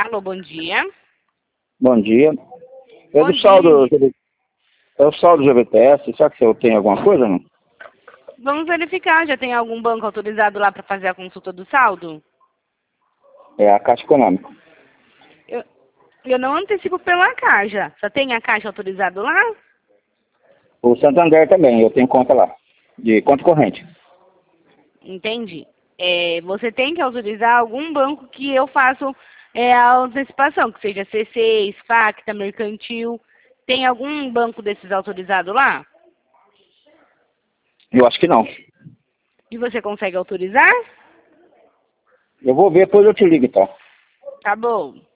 Alô, bom dia. Bom dia. É Bom do dia. saldo, é o saldo GBTS. Será que você tem alguma coisa, não? Vamos verificar, já tem algum banco autorizado lá para fazer a consulta do saldo? É a Caixa Econômica. Eu, eu não antecipo pela Caixa. Só tem a Caixa autorizado lá? O Santander também, eu tenho conta lá, de conta corrente. Entendi. Você tem que autorizar algum banco que eu faço a antecipação, que seja C6, Facta, Mercantil. Tem algum banco desses autorizado lá? Eu acho que não. E você consegue autorizar? Eu vou ver, depois eu te ligo, então. Tá bom.